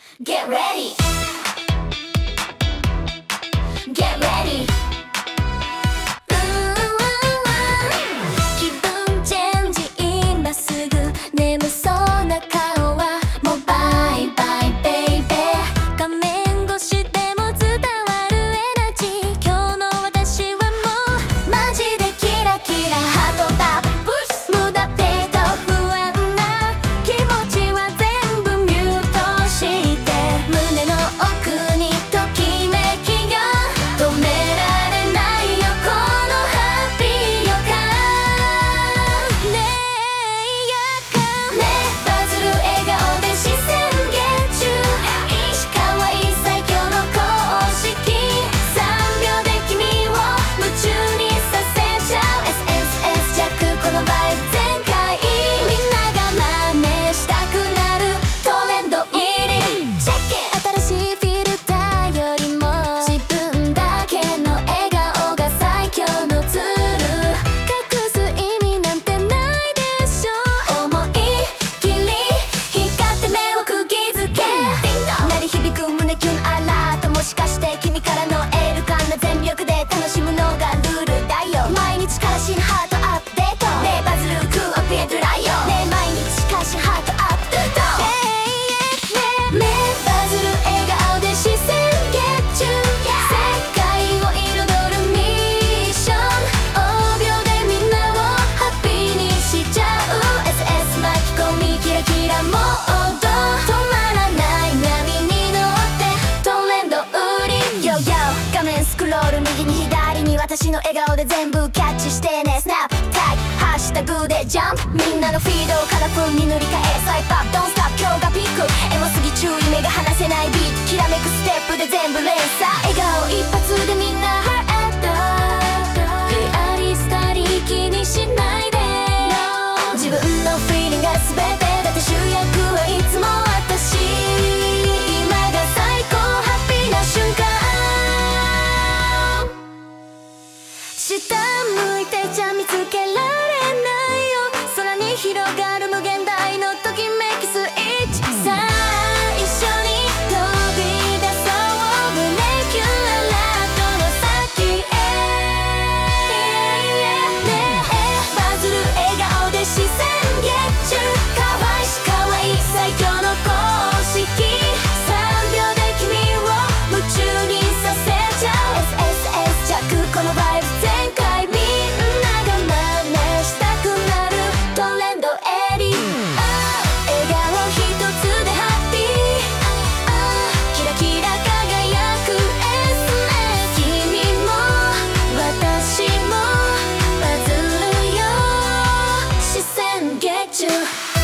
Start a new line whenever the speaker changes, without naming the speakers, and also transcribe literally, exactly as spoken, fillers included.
Get ready. Get ready. 気分チェンジ今すぐ眠そうな顔はもうバイバイベイベー画面越しでも伝わるエナジー今日の私はもうマジでキラキラハートタップ無駄ペイと不安な気持ちは全部ミュートして胸の奥にときめきが止められないよこのハッピー予感ねえやかねバズる笑顔で視線ゲッチュ石川い最強の公式さんびょうで君を夢中にさせちゃう エスエスエス 弱このバイブ全開みんなが真似したくなるトレンド入りチェック新しいフィルターよりも自分だけの笑顔が最強のツール隠す意味なんてないでしょ思い切り光って目を釘付け鳴り響く胸キュンアラートもしかして君からのエールかな全力で楽しむのがルールだよ毎日から新ハートアップデートねえバズるクーアピエトライオンねえ毎日から新ハートアップデートねえバズる笑顔で視線ゲッチュ世界を彩るミッションごびょうでみんなをハッピーにしちゃう エスエス 巻き込みキラキラモード止まらない波に乗ってトレンド売り Yo yo 画面スクロール右に左に私の笑顔で全部キャッチしてねスナップタグハッシュタグでジャンプみんなのフィードをカラフルに塗り替えスワイプアップドンストップ今日がピークエモすぎ注意目が離せないビートきらめくステップで全部連鎖笑顔一発でみんなハートリアリスタリー気にしないで自分のフィーリングが全てだって主役はいつも私今が最高ハッピーな瞬間下向いてちゃ見つけられないよ空に広がる無限大のときめきスイッチさあ一緒に飛び出そう胸キュンアラートの先へねえバズる笑顔で視線ゲッチュ可愛し可愛い最強の公式さんびょうで君を夢中にさせちゃう エスエスエス 弱このバイブ全開みんなが真似したくなるトレンドエリー笑顔一つでハッピーキラキラ輝く エスエス 君も私もバズるよ視線ゲッチュ